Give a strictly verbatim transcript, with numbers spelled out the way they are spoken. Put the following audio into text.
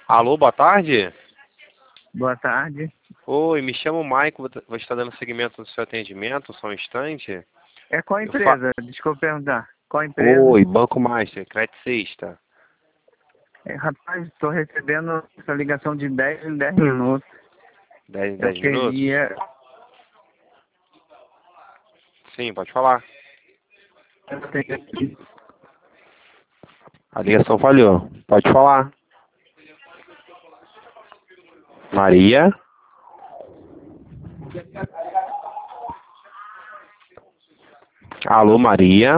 Alô, boa tarde. Boa tarde. Oi, me chamo Maico, vou estar dando seguimento no seu atendimento, só um instante. É qual Eu fa... empresa? Desculpa perguntar. Qual empresa? Oi, Banco Master, Crédito Sexta. É, rapaz, estou recebendo essa ligação de dez em dez minutos. dez em Eu dez minutos? queria... Sim, pode falar. Eu tenho- A ligação falhou. Pode falar. Maria? Alô, Maria?